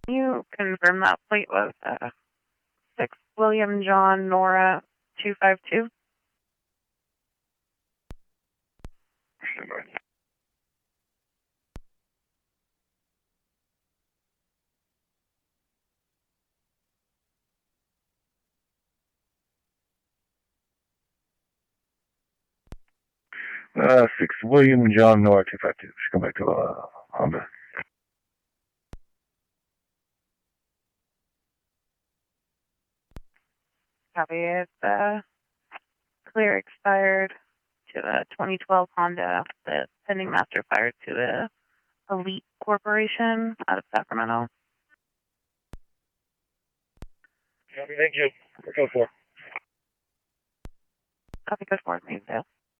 Can you confirm that plate was 6 William John Nora 252? 6 William John Nora 252. Should come back to Honda. Copy. It's clear expired to the 2012 Honda, the pending master fire to the Elite Corporation out of Sacramento. Copy, thank you. Code 4. Copy, code 4, main sale.